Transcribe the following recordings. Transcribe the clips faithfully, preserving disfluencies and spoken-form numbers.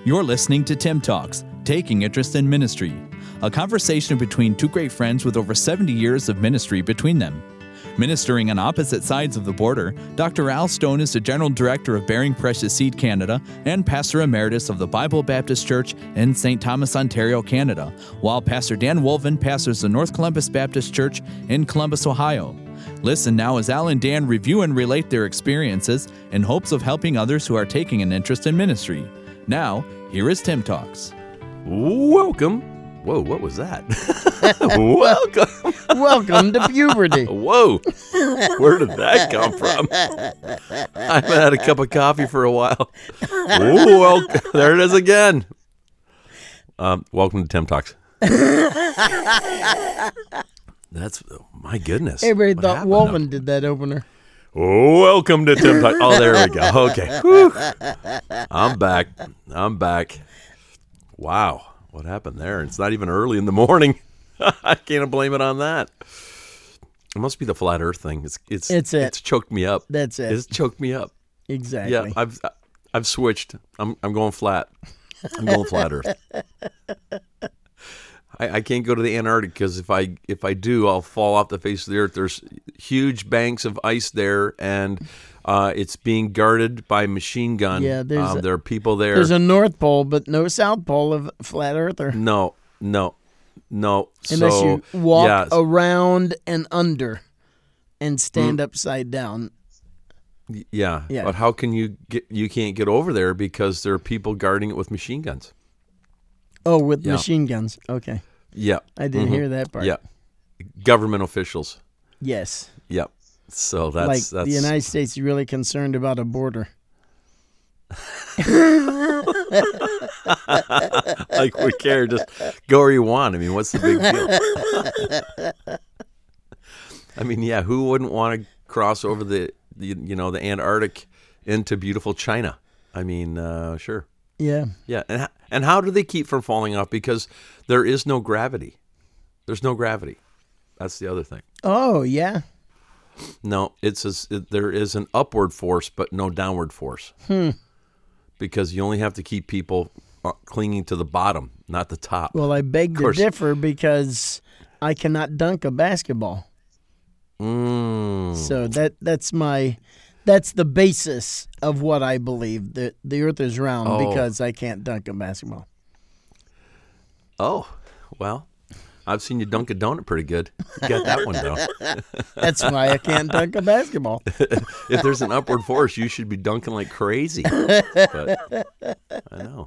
You're listening to Tim Talks, Taking Interest in Ministry, a conversation between two great friends with over seventy years of ministry between them. Ministering on opposite sides of the border, Doctor Al Stone is the General Director of Bearing Precious Seed Canada and Pastor Emeritus of the Bible Baptist Church in Saint Thomas, Ontario, Canada, while Pastor Dan Wolven pastors the North Columbus Baptist Church in Columbus, Ohio. Listen now as Al and Dan review and relate their experiences in hopes of helping others who are taking an interest in ministry. Now, here is Tim Talks. Welcome. Whoa, what was that? Welcome. Welcome to puberty. Whoa, where did that come from? I haven't had a cup of coffee for a while. Ooh, well, there it is again. Um, welcome to Tim Talks. That's, oh, my goodness. Everybody What thought happened Wolven now? did that opener. Welcome to Tim Talks. Oh, there we go. Okay. Whew. I'm back. I'm back. Wow. What happened there? It's not even early in the morning. I can't blame it on that. It must be the flat Earth thing. It's it's It's it. It's choked me up. That's it. It's choked me up. Exactly. Yeah, I've I've switched. I'm I'm going flat. I'm going flat Earth. I, I can't go to the Antarctic because if I if I do, I'll fall off the face of the Earth. There's huge banks of ice there, and uh, it's being guarded by machine gun. Yeah, there's um, a- there are people there. There's a North Pole, but no South Pole of flat earther. No, no, no. Unless so, you walk yeah, around and under and stand Mm. upside down. yeah, Yeah. But how can you get? You can't get over there because there are people guarding it with machine guns. Oh, with Yeah. machine guns. Okay. Yeah, I didn't Mhm. hear that part. Yeah, government officials. Yes. Yep. So that's like that's the United States is really concerned about a border. like we care. Just go where you want. I mean, what's the big deal? I mean, yeah, who wouldn't want to cross over the, the you know the Antarctic into beautiful China? I mean, uh, sure. Yeah. Yeah, and h- and how do they keep from falling off? Because there is no gravity. There's no gravity. That's the other thing. Oh, yeah. No, it's a, it, there is an upward force, but no downward force. Hmm. Because you only have to keep people uh, clinging to the bottom, not the top. Well, I beg to course. differ because I cannot dunk a basketball. Mm. So that that's my that's the basis of what I believe, that the earth is round Oh. because I can't dunk a basketball. Oh, well, I've seen you dunk a donut pretty good. You got that one down. That's why I can't dunk a basketball. If there's an upward force, you should be dunking like crazy. But I know.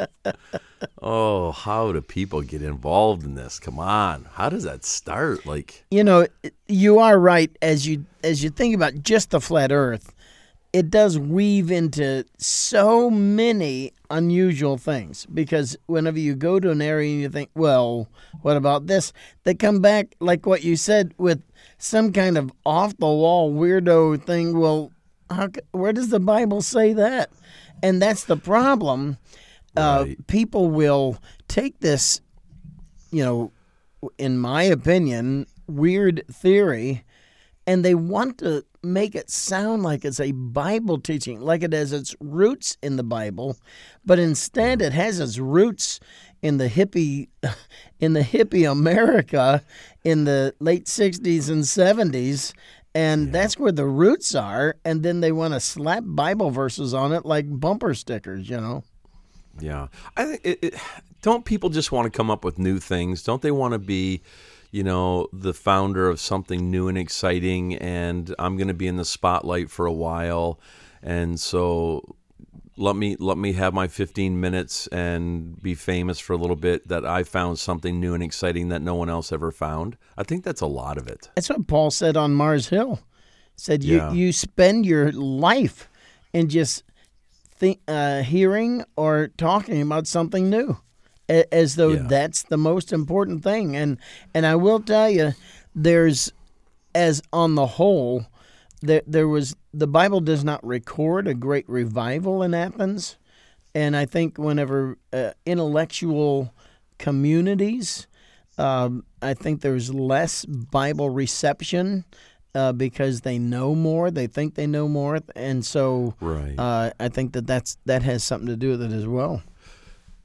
Oh, how do people get involved in this? Come on. How does that start? Like, You know, you are right as you as you think about just the flat earth. It does weave into so many unusual things because whenever you go to an area and you think, well, what about this? They come back, like what you said, with some kind of off-the-wall weirdo thing. Well, how, c- where does the Bible say that? And that's the problem. Uh, Right. people will take this, you know, in my opinion, weird theory, and they want to make it sound like it's a Bible teaching, like it has its roots in the Bible, but instead it has its roots in the hippie, in the hippie America in the late sixties and seventies, and that's where the roots are. And then they want to slap Bible verses on it like bumper stickers, you know. yeah. I think it, it, don't people just want to come up with new things? Don't they want to be, you know, the founder of something new and exciting, and I'm going to be in the spotlight for a while, and so let me let me have my fifteen minutes and be famous for a little bit that I found something new and exciting that no one else ever found. I think that's a lot of it. That's what Paul said on Mars Hill. Said you, Yeah. you spend your life in just think, uh, hearing or talking about something new, a- as though Yeah. that's the most important thing. And and I will tell you, there's, as on the whole, there there was the Bible does not record a great revival in Athens, and I think whenever uh, intellectual communities, um, I think there's less Bible reception uh, because they know more, they think they know more, and so Right. uh, I think that that's that has something to do with it as well.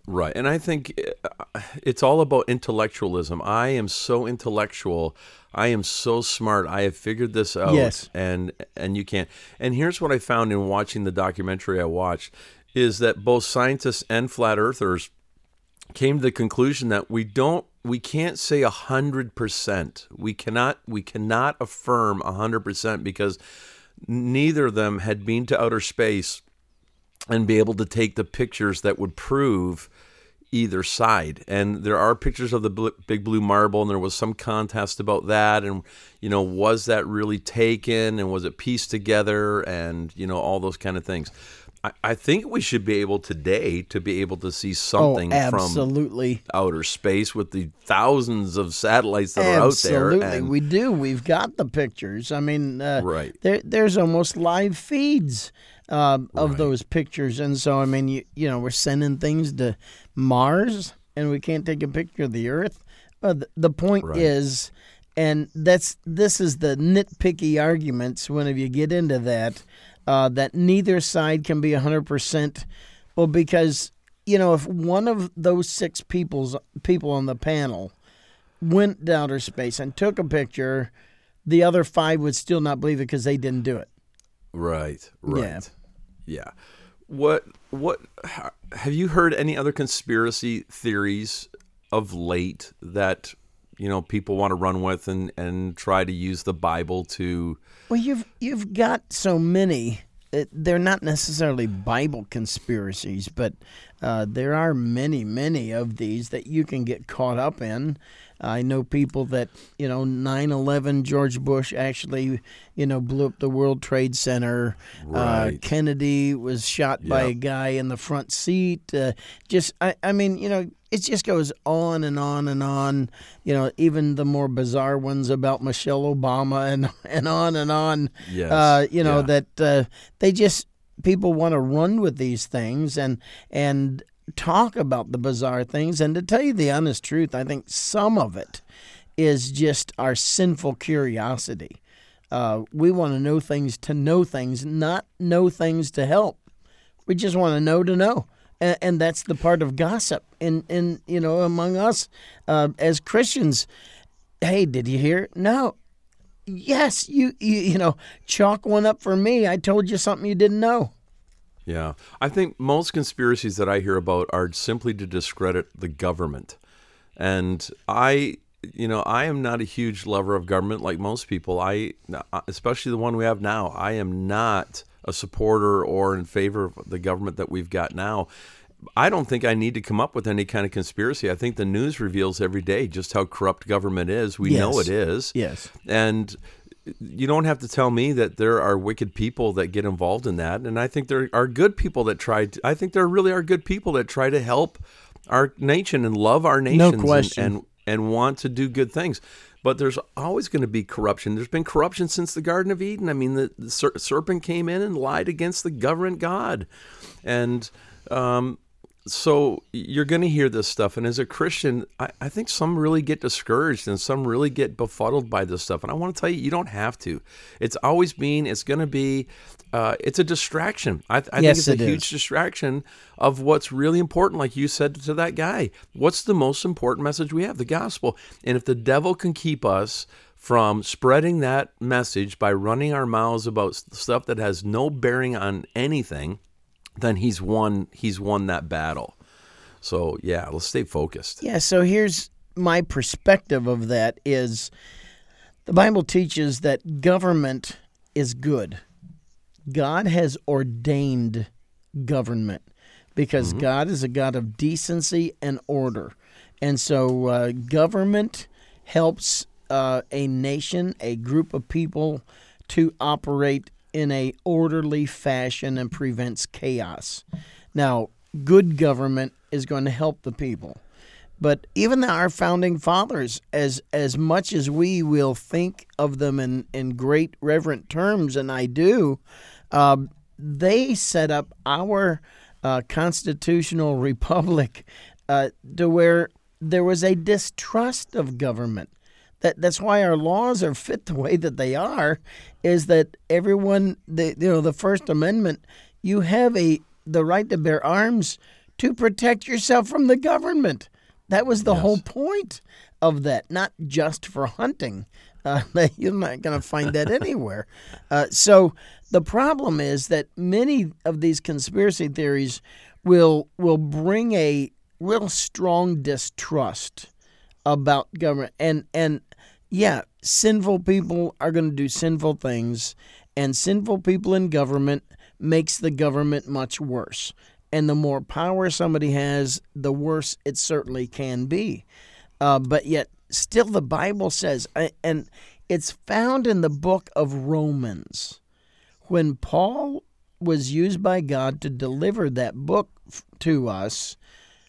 Right. And I think uh, it's all about intellectualism. I am so intellectual. I am so smart. I have figured this out. Yes. And and you can't. And here's what I found in watching the documentary I watched is that both scientists and flat earthers came to the conclusion that we don't we can't say a hundred percent. We cannot we cannot affirm a hundred percent because neither of them had been to outer space and be able to take the pictures that would prove either side. And there are pictures of the bl- big blue marble, and there was some contest about that. And, you know, was that really taken, and was it pieced together, and, you know, all those kind of things. I, I think we should be able today to be able to see something oh, absolutely. from outer space with the thousands of satellites that absolutely. are out there. Absolutely, we do. We've got the pictures. I mean, uh, right. there, there's almost live feeds Uh, of right. those pictures. And so, I mean, you, you know, we're sending things to Mars and we can't take a picture of the Earth. Uh, the, the point right. is, and that's this is the nitpicky arguments whenever you get into that, uh, that neither side can be one hundred percent. Well, because, you know, if one of those six people's, people on the panel went to outer space and took a picture, the other five would still not believe it because they didn't do it. Right, right. Yeah. Yeah. What what have you heard any other conspiracy theories of late that, you know, people want to run with and, and try to use the Bible to Well, you've you've got so many. Uh, they're not necessarily Bible conspiracies, but uh, there are many, many of these that you can get caught up in. I know people that, you know, nine eleven, George Bush actually, you know, blew up the World Trade Center. Right. Uh, Kennedy was shot by Yep. a guy in the front seat. Uh, just, I, I mean, you know, it just goes on and on and on. You know, even the more bizarre ones about Michelle Obama and, and on and on. Yes. Uh, you know, Yeah. that uh, they just, people want to run with these things and and talk about the bizarre things. And to tell you the honest truth, I think some of it is just our sinful curiosity. Uh, we want to know things to know things, not know things to help. We just want to know to know. And, and that's the part of gossip in, in you know, among us uh, as Christians. Hey, did you hear? No. Yes, you, you you know, chalk one up for me. I told you something you didn't know. Yeah. I think most conspiracies that I hear about are simply to discredit the government. And I, you know, I am not a huge lover of government like most people. I, especially the one we have now, I am not a supporter or in favor of the government that we've got now. I don't think I need to come up with any kind of conspiracy. I think the news reveals every day just how corrupt government is. We Yes. know it is. Yes. And you don't have to tell me that there are wicked people that get involved in that. And I think there are good people that try to, I think there really are good people that try to help our nation and love our nations No question. and, and, and want to do good things. But there's always going to be corruption. There's been corruption since the Garden of Eden. I mean, the, the ser- serpent came in and lied against the government God. And, um, so you're going to hear this stuff. And as a Christian, I, I think some really get discouraged and some really get befuddled by this stuff. And I want to tell you, you don't have to. It's always been, it's going to be, uh, it's a distraction. I, I Yes, think it's a it huge is. distraction of what's really important. Like you said to that guy, what's the most important message we have? The gospel. And if the devil can keep us from spreading that message by running our mouths about stuff that has no bearing on anything, then he's won he's won that battle. So yeah, let's stay focused. Yeah, so here's my perspective of that is the Bible teaches that government is good. God has ordained government because mm-hmm. God is a God of decency and order. And so uh, government helps uh, a nation, a group of people to operate in a orderly fashion and prevents chaos. Now, good government is going to help the people. But even our founding fathers, as as much as we will think of them in, in great reverent terms, and I do, uh, they set up our uh, constitutional republic uh, to where there was a distrust of government. That that's why our laws are fit the way that they are, is that everyone, the you know, the First Amendment, you have a the right to bear arms to protect yourself from the government. That was the Yes. whole point of that, not just for hunting. Uh, you're not going to find that anywhere. Uh, so the problem is that many of these conspiracy theories will will bring a real strong distrust about government. And, and yeah, sinful people are going to do sinful things, and sinful people in government makes the government much worse. And the more power somebody has, the worse it certainly can be. Uh, but yet, still the Bible says, and it's found in the book of Romans, when Paul was used by God to deliver that book to us,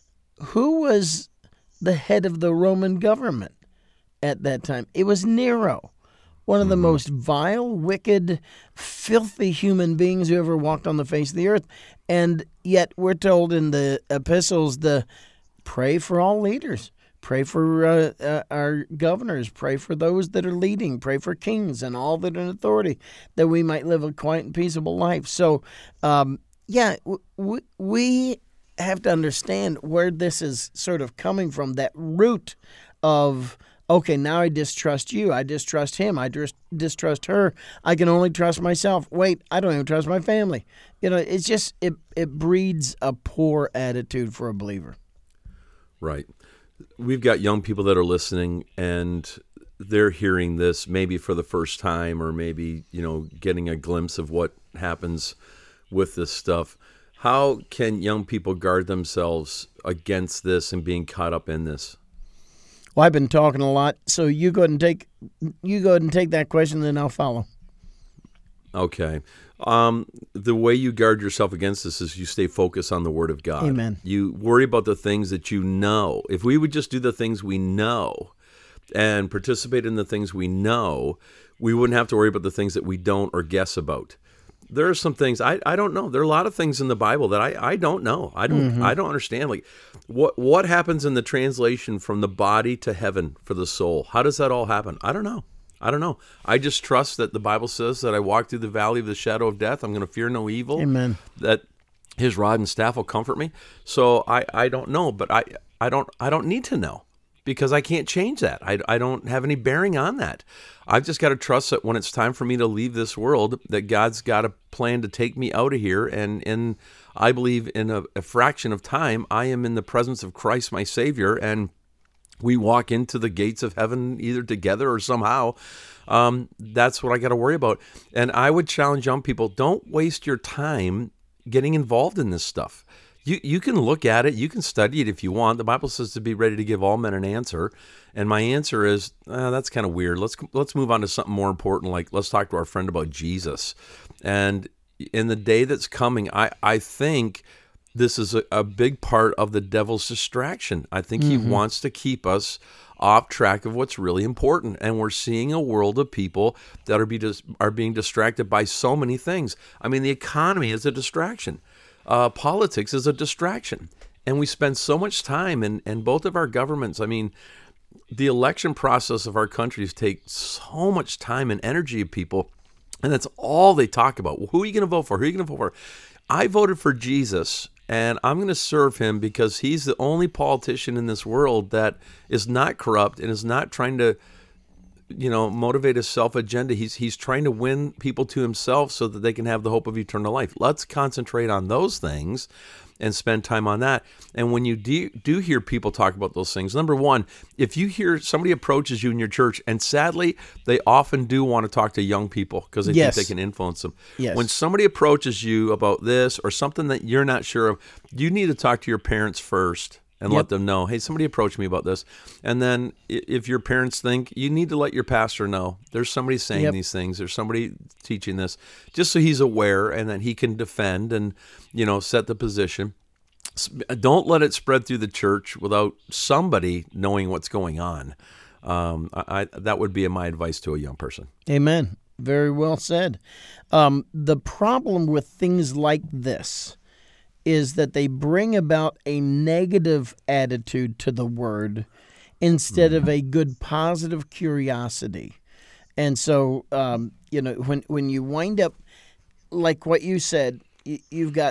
who was the head of the Roman government at that time? It was Nero, one of the most vile, wicked, filthy human beings who ever walked on the face of the earth. And yet we're told in the epistles to pray for all leaders. Pray for uh, uh, our governors. Pray for those that are leading. Pray for kings and all that are in authority, that we might live a quiet and peaceable life. So, um, yeah, w- we have to understand where this is sort of coming from, that root of, okay, now I distrust you. I distrust him. I dis- distrust her. I can only trust myself. Wait, I don't even trust my family. You know, it's just, it, it breeds a poor attitude for a believer. Right. We've got young people that are listening, and they're hearing this maybe for the first time, or maybe, you know, getting a glimpse of what happens with this stuff. How can young people guard themselves against this and being caught up in this? Well, I've been talking a lot, so you go ahead and take you go ahead and take that question, then I'll follow. Okay. Um, the way you guard yourself against this is you stay focused on the Word of God. Amen. You worry about the things that you know. If we would just do the things we know and participate in the things we know, we wouldn't have to worry about the things that we don't or guess about. There are some things I, I don't know. There are a lot of things in the Bible that I, I don't know. I don't mm-hmm. I don't understand. Like what what happens in the translation from the body to heaven for the soul? How does that all happen? I don't know. I don't know. I just trust that the Bible says that I walk through the valley of the shadow of death. I'm going to fear no evil. Amen. That his rod and staff will comfort me. So I, I don't know, but I, I don't I don't need to know, because I can't change that. I, I don't have any bearing on that. I've just got to trust that when it's time for me to leave this world, that God's got a plan to take me out of here. And in, I believe in a, a fraction of time, I am in the presence of Christ, my Savior, and we walk into the gates of heaven either together or somehow. Um, that's what I got to worry about. And I would challenge young people, don't waste your time getting involved in this stuff. You you can look at it, you can study it if you want. The Bible says to be ready to give all men an answer. And my answer is, uh, that's kind of weird. Let's let's move on to something more important, like let's talk to our friend about Jesus. And in the day that's coming, I, I think this is a, a big part of the devil's distraction. I think mm-hmm. he wants to keep us off track of what's really important. And we're seeing a world of people that are, be dis- are being distracted by so many things. I mean, the economy is a distraction. Uh, politics is a distraction. And we spend so much time in, in both of our governments. I mean, the election process of our countries takes so much time and energy of people, and that's all they talk about. Well, who are you going to vote for? Who are you going to vote for? I voted for Jesus, and I'm going to serve him because he's the only politician in this world that is not corrupt and is not trying to, you know, motivate a self-agenda. He's he's trying to win people to himself so that they can have the hope of eternal life. Let's concentrate on those things and spend time on that. And when you do, do hear people talk about those things, number one, if you hear somebody approaches you in your church, and sadly, they often do want to talk to young people because they yes. think they can influence them. Yes. When somebody approaches you about this or something that you're not sure of, you need to talk to your parents first and yep. let them know, hey, somebody approached me about this. And then if your parents think, you need to let your pastor know there's somebody saying yep. these things, there's somebody teaching this, just so he's aware and that he can defend and, you know, set the position. Don't let it spread through the church without somebody knowing what's going on. Um, I, I, that would be my advice to a young person. Amen. Very well said. Um, the problem with things like this is that they bring about a negative attitude to the word instead mm. of a good positive curiosity. And so, um, you know, when when you wind up, like what you said, you, you've got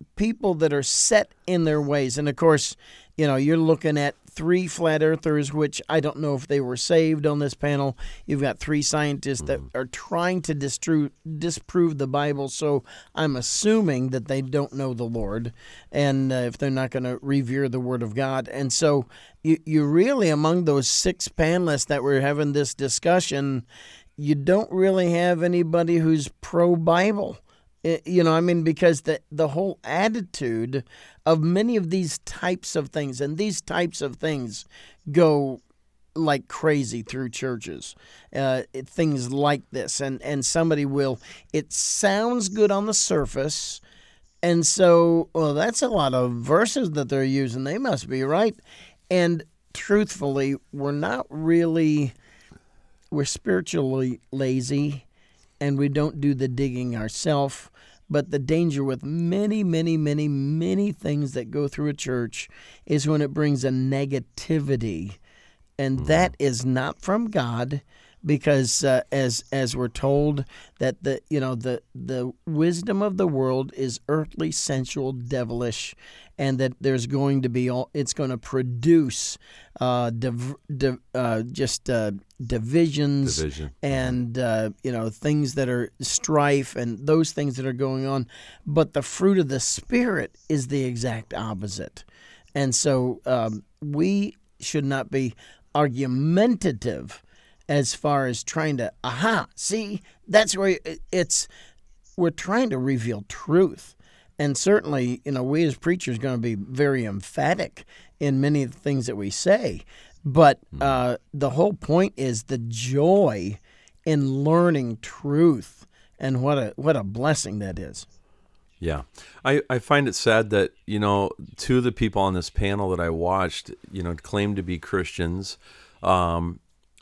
people that are set in their ways. And of course, you know, you're looking at three flat earthers, which I don't know if they were saved on this panel. You've got three scientists that are trying to distru- disprove the Bible. So I'm assuming that they don't know the Lord, and uh, if they're not going to revere the Word of God. And so you, you really, among those six panelists that were having this discussion, you don't really have anybody who's pro-Bible. You know, I mean, because the the whole attitude of many of these types of things, and these types of things go like crazy through churches, uh, things like this. And, and somebody will, it sounds good on the surface, and so, well, that's a lot of verses that they're using. They must be right. And truthfully, we're not really, we're spiritually lazy, and we don't do the digging ourselves. But the danger with many, many, many, many things that go through a church is when it brings a negativity. And that is not from God, because uh, as as we're told that the you know the the wisdom of the world is earthly, sensual, devilish, and that there's going to be all it's going to produce uh, div, div, uh, just uh, divisions Division. and uh, you know things that are strife and those things that are going on. But the fruit of the Spirit is the exact opposite, and so um, we should not be argumentative as far as trying to, aha, see, that's where it's, we're trying to reveal truth. And certainly, you know, we as preachers are going to be very emphatic in many of the things that we say. But uh, the whole point is the joy in learning truth, and what a what a blessing that is. Yeah. I, I find it sad that, you know, two of the people on this panel that I watched, you know, claimed to be Christians. Um,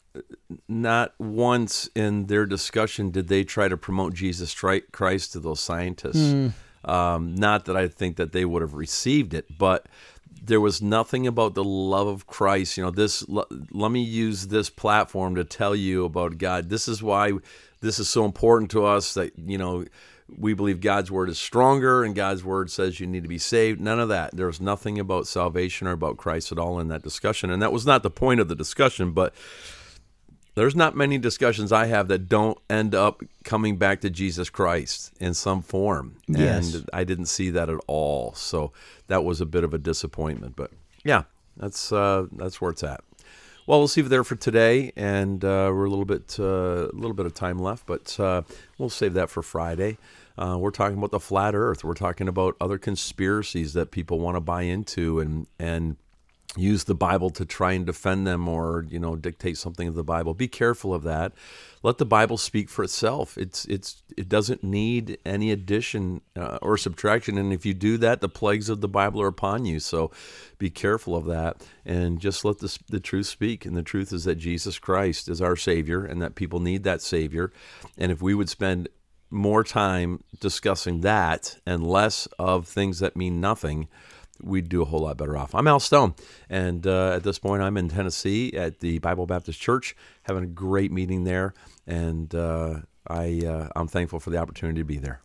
not once in their discussion did they try to promote Jesus Christ to those scientists. Mm. Um, not that I think that they would have received it, but there was nothing about the love of Christ. You know, this, let me use this platform to tell you about God. This is why this is so important to us, that, you know, we believe God's word is stronger, and God's word says you need to be saved. None of that. There was nothing about salvation or about Christ at all in that discussion. And that was not the point of the discussion, but there's not many discussions I have that don't end up coming back to Jesus Christ in some form. Yes. And I didn't see that at all. So that was a bit of a disappointment. But yeah, that's uh, that's where it's at. Well, we'll leave it there for today, and uh, we're a little bit uh, a little bit of time left, but uh, we'll save that for Friday. Uh, we're talking about the flat Earth. We're talking about other conspiracies that people want to buy into, and and use the Bible to try and defend them, or, you know, dictate something of the Bible. Be careful of that. Let the Bible speak for itself. It's it's it doesn't need any addition uh, or subtraction. And if you do that, the plagues of the Bible are upon you. So be careful of that, and just let the the truth speak. And the truth is that Jesus Christ is our Savior, and that people need that Savior. And if we would spend more time discussing that and less of things that mean nothing, we'd do a whole lot better off. I'm Al Stone, and uh, at this point, I'm in Tennessee at the Bible Baptist Church, having a great meeting there, and uh, I, uh, I'm thankful for the opportunity to be there.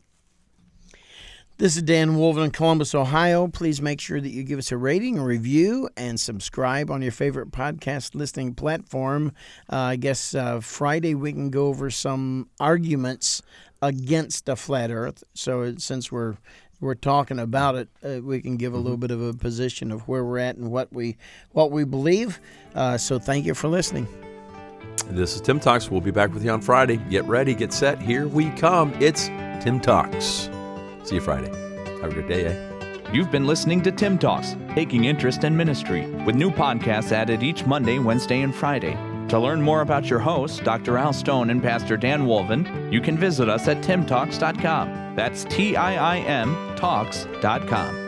This is Dan Wolven in Columbus, Ohio. Please make sure that you give us a rating, a review, and subscribe on your favorite podcast listening platform. Uh, I guess uh, Friday we can go over some arguments against a flat Earth. So since we're we're talking about it, uh, we can give a little bit of a position of where we're at and what we what we believe. Uh, so thank you for listening. This is Tim Talks. We'll be back with you on Friday. Get ready, get set. Here we come. It's Tim Talks. See you Friday. Have a good day, eh? You've been listening to Tim Talks, taking interest in ministry, with new podcasts added each Monday, Wednesday, and Friday. To learn more about your hosts, Doctor Al Stone and Pastor Dan Wolven, you can visit us at tim talks dot com. That's T I I M talks dot com.